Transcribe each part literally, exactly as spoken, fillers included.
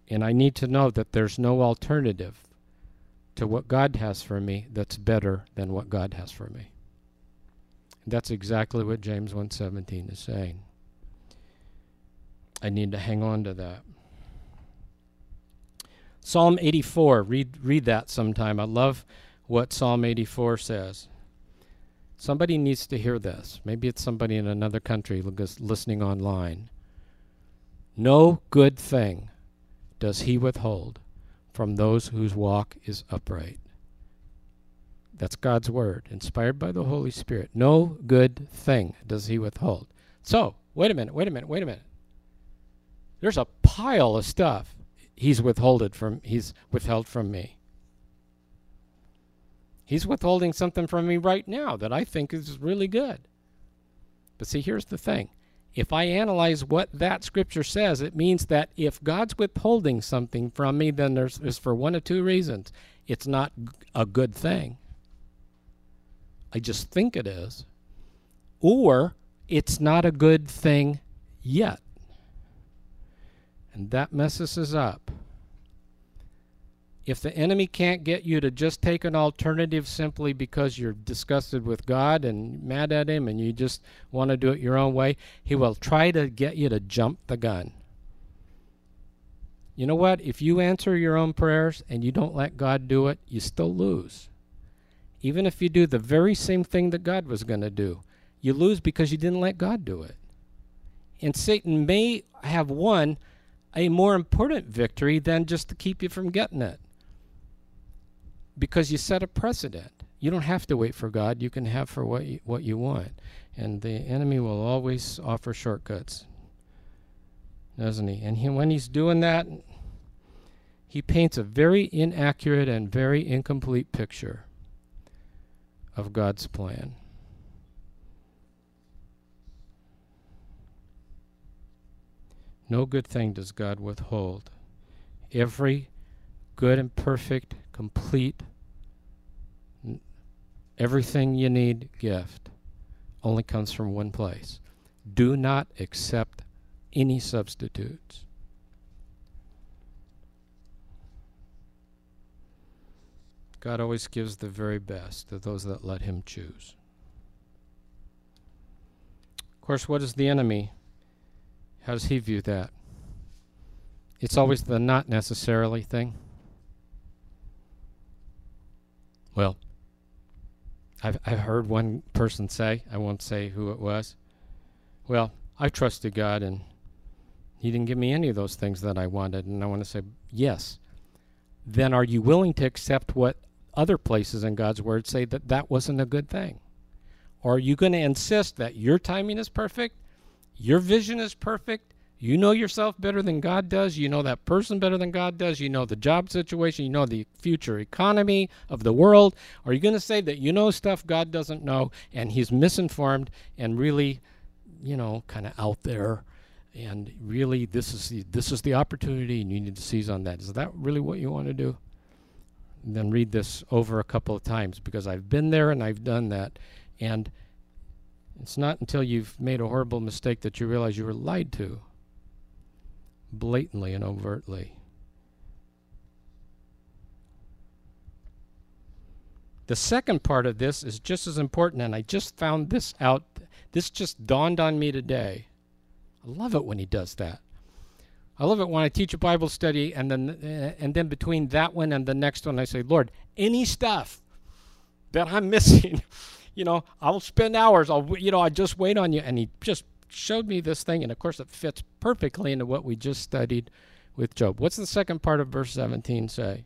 And I need to know that there's no alternative to what God has for me that's better than what God has for me. And that's exactly what James one seventeen is saying. I need to hang on to that. Psalm eighty-four, read read that sometime. I love what Psalm eighty-four says. Somebody needs to hear this. Maybe it's somebody in another country listening online. No good thing does he withhold from those whose walk is upright. That's God's word, inspired by the Holy Spirit. No good thing does he withhold. So, wait a minute, wait a minute, wait a minute. There's a pile of stuff he's withholded from he's withheld from me. He's withholding something from me right now that I think is really good. But see, here's the thing. If I analyze what that scripture says, it means that if God's withholding something from me, then there's, there's for one of two reasons. It's not a good thing. I just think it is. Or it's not a good thing yet. And that messes us up. If the enemy can't get you to just take an alternative simply because you're disgusted with God and mad at him and you just want to do it your own way, he will try to get you to jump the gun. You know what? If you answer your own prayers and you don't let God do it, you still lose. Even if you do the very same thing that God was going to do, you lose because you didn't let God do it. And Satan may have won a more important victory than just to keep you from getting it. Because you set a precedent. You don't have to wait for God. You can have for what you, what you want. And the enemy will always offer shortcuts, doesn't he? And he, when he's doing that, he paints a very inaccurate and very incomplete picture of God's plan. No good thing does God withhold. Every good and perfect, complete, everything you need gift only comes from one place. Do not accept any substitutes. God always gives the very best to those that let him choose. Of course, what is the enemy? How does he view that? It's always the not necessarily thing. Well, I've, I've heard one person say, I won't say who it was, well, I trusted God and he didn't give me any of those things that I wanted. And I want to say, yes. Then are you willing to accept what other places in God's word say that that wasn't a good thing? Or are you going to insist that your timing is perfect, your vision is perfect, you know yourself better than God does, you know that person better than God does, you know the job situation, you know the future economy of the world? Are you going to say that you know stuff God doesn't know and he's misinformed and really, you know, kind of out there, and really this is the, this is the opportunity and you need to seize on that? Is that really what you want to do? And then read this over a couple of times, because I've been there and I've done that. And it's not until you've made a horrible mistake that you realize you were lied to, blatantly and overtly. The second part of this is just as important, and I just found this out. This just dawned on me today. I love it when he does that. I love it when I teach a Bible study, and then uh, and then between that one and the next one, I say, Lord, any stuff that I'm missing, you know, I'll spend hours. I'll, you know, I just wait on you. And he just showed me this thing, and of course, it fits perfectly into what we just studied with Job. What's the second part of verse seventeen say?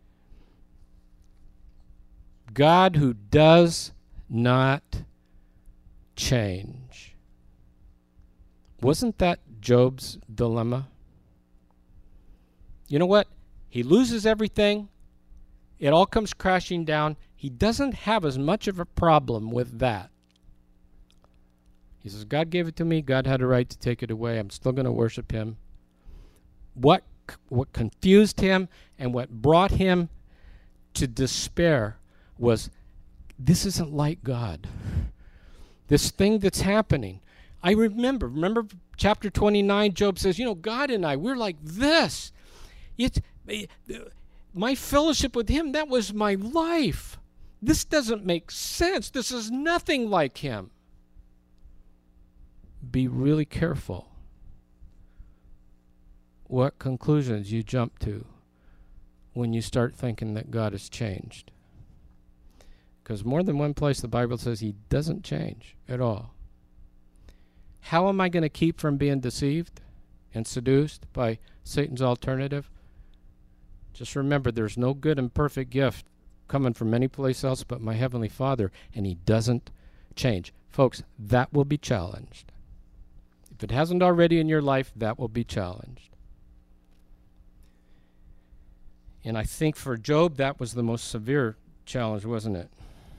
God who does not change. Wasn't that Job's dilemma? You know what? He loses everything. It all comes crashing down. He doesn't have as much of a problem with that. He says, God gave it to me. God had a right to take it away. I'm still going to worship him. What, what confused him and what brought him to despair was, this isn't like God. This thing that's happening. I remember, remember chapter twenty-nine, Job says, you know, God and I, we're like this. It's, my fellowship with him, that was my life. This doesn't make sense. This is nothing like him. Be really careful what conclusions you jump to when you start thinking that God has changed. Because more than one place the Bible says he doesn't change at all. How am I going to keep from being deceived and seduced by Satan's alternative? Just remember, there's no good and perfect gift coming from any place else but my Heavenly Father, and he doesn't change. Folks, that will be challenged. If it hasn't already in your life, that will be challenged. And I think for Job, that was the most severe challenge, wasn't it?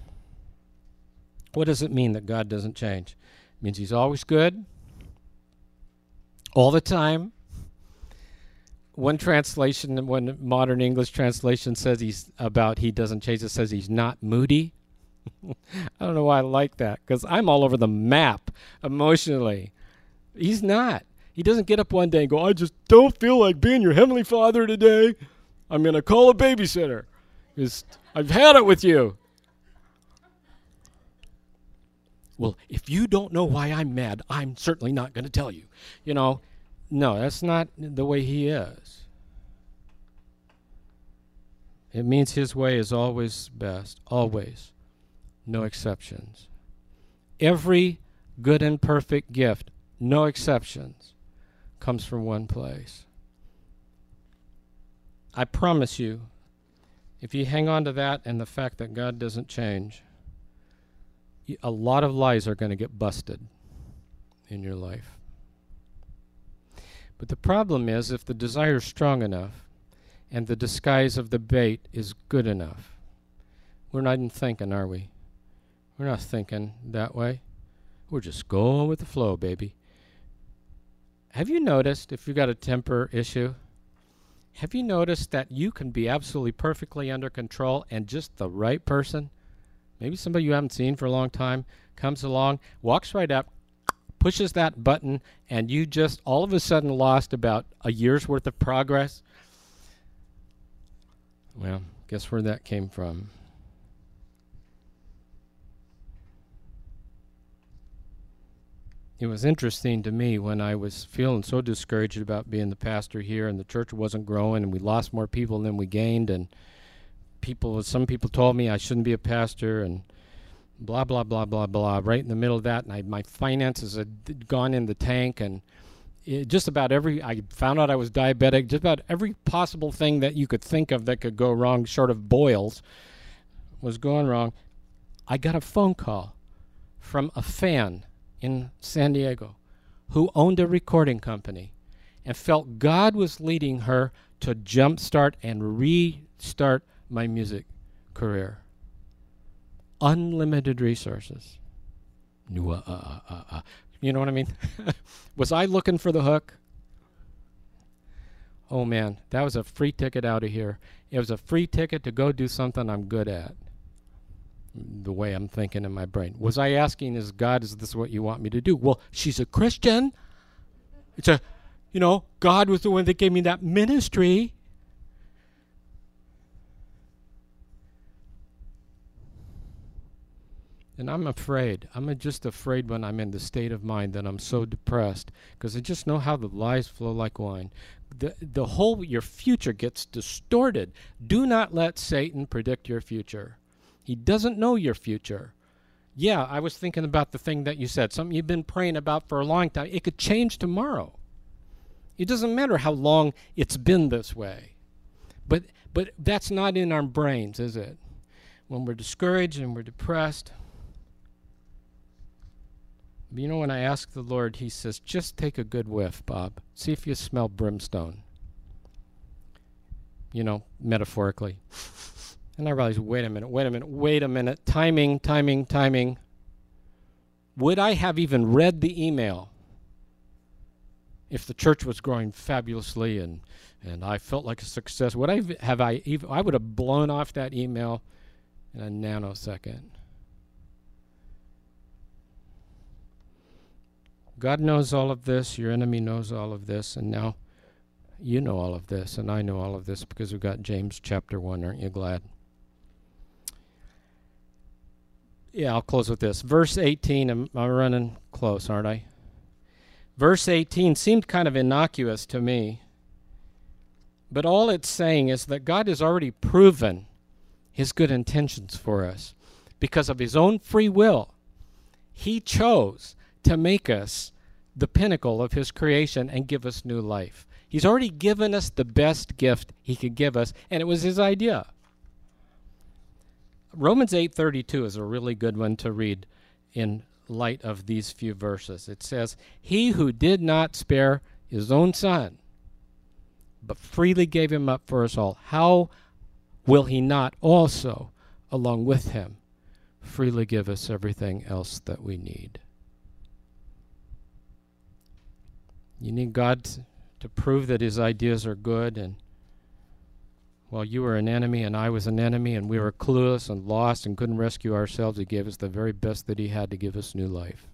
What does it mean that God doesn't change? It means he's always good, all the time. One translation, one modern English translation says he's about he doesn't change. It says he's not moody. I don't know why I like that, because I'm all over the map emotionally. He's not. He doesn't get up one day and go, I just don't feel like being your Heavenly Father today. I'm going to call a babysitter because I've had it with you. Well, if you don't know why I'm mad, I'm certainly not going to tell you. You know, no, that's not the way he is. It means his way is always best, always, no exceptions. Every good and perfect gift, no exceptions, comes from one place. I promise you, if you hang on to that and the fact that God doesn't change, a lot of lies are going to get busted in your life. But the problem is, if the desire is strong enough and the disguise of the bait is good enough, we're not even thinking, are we? We're not thinking that way. We're just going with the flow, baby. Have you noticed, if you've got a temper issue, have you noticed that you can be absolutely perfectly under control and just the right person, maybe somebody you haven't seen for a long time, comes along, walks right up, pushes that button, and you just all of a sudden lost about a year's worth of progress? Well, guess where that came from? It was interesting to me when I was feeling so discouraged about being the pastor here, and the church wasn't growing, and we lost more people than we gained, and people, some people told me I shouldn't be a pastor, and blah, blah, blah, blah, blah, right in the middle of that, and I, my finances had gone in the tank, and it, just about every, I found out I was diabetic, just about every possible thing that you could think of that could go wrong, short of boils, was going wrong. I got a phone call from a fan in San Diego who owned a recording company and felt God was leading her to jumpstart and restart my music career. Unlimited resources. Uh, uh, uh, uh. You know what I mean? Was I looking for the hook? Oh man, that was a free ticket out of here. It was a free ticket to go do something I'm good at. The way I'm thinking in my brain. Was I asking, is God, is this what you want me to do? Well, she's a Christian. It's a, you know, God was the one that gave me that ministry. And I'm afraid. I'm just afraid when I'm in the state of mind that I'm so depressed, because I just know how the lies flow like wine. The, the whole, your future gets distorted. Do not let Satan predict your future. He doesn't know your future. Yeah, I was thinking about the thing that you said, something you've been praying about for a long time. It could change tomorrow. It doesn't matter how long it's been this way. But but that's not in our brains, is it? When we're discouraged and we're depressed. You know, when I ask the Lord, he says, just take a good whiff, Bob. See if you smell brimstone. You know, metaphorically. And I realized, wait a minute, wait a minute, wait a minute. Timing, timing, timing. Would I have even read the email if the church was growing fabulously and, and I felt like a success? Would I have I even, I would have blown off that email in a nanosecond. God knows all of this. Your enemy knows all of this. And now you know all of this, and I know all of this because we've got James chapter one. Aren't you glad? Yeah, I'll close with this. Verse eighteen, I'm, I'm running close, aren't I? Verse eighteen seemed kind of innocuous to me, but all it's saying is that God has already proven his good intentions for us. Because of his own free will, he chose to make us the pinnacle of his creation and give us new life. He's already given us the best gift he could give us, and it was his idea. Romans eight thirty-two is a really good one to read in light of these few verses. It says, he who did not spare his own son, but freely gave him up for us all, how will he not also, along with him, freely give us everything else that we need? You need God to prove that his ideas are good, and while you were an enemy and I was an enemy and we were clueless and lost and couldn't rescue ourselves, he gave us the very best that he had to give us new life.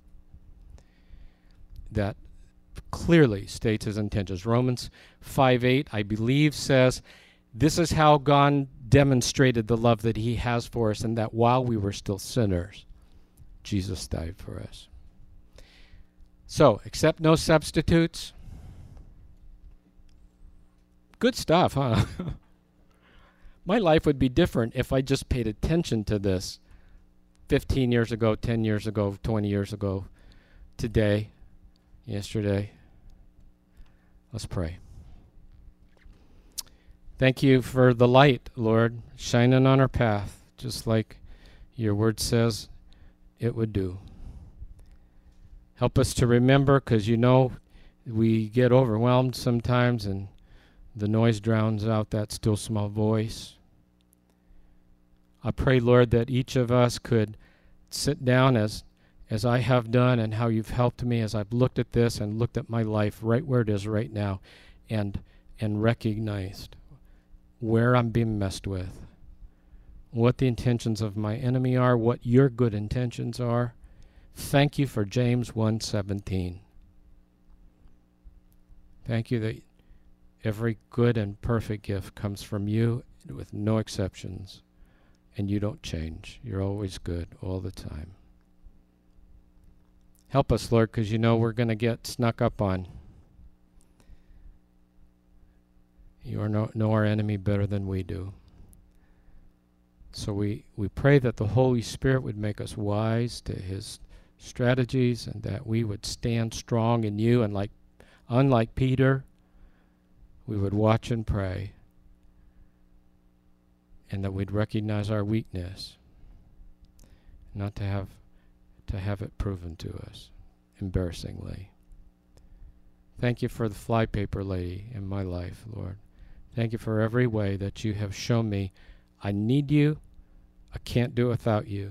That clearly states his intentions. Romans five eight, I believe, says, this is how God demonstrated the love that he has for us, and that while we were still sinners, Jesus died for us. So, accept no substitutes. Good stuff, huh? My life would be different if I just paid attention to this fifteen years ago, ten years ago, twenty years ago, today, yesterday. Let's pray. Thank you for the light, Lord, shining on our path, just like your word says it would do. Help us to remember, because you know we get overwhelmed sometimes and the noise drowns out that still small voice. I pray, Lord, that each of us could sit down as as I have done, and how you've helped me as I've looked at this and looked at my life right where it is right now, and and recognized where I'm being messed with, what the intentions of my enemy are, what your good intentions are. Thank you for James one seventeen. Thank you that every good and perfect gift comes from you with no exceptions, and you don't change. You're always good all the time. Help us, Lord, because you know we're going to get snuck up on. You are no, know our enemy better than we do. So we, we pray that the Holy Spirit would make us wise to his strategies, and that we would stand strong in you, and like unlike Peter, we would watch and pray, and that we'd recognize our weakness, not to have to have it proven to us embarrassingly. Thank you for the flypaper lady in my life, Lord. Thank you for every way that you have shown me I need you, I can't do without you.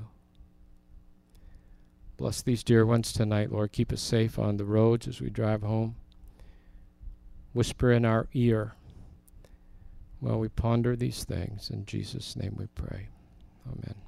Bless these dear ones tonight, Lord. Keep us safe on the roads as we drive home. Whisper in our ear while we ponder these things. In Jesus' name we pray. Amen.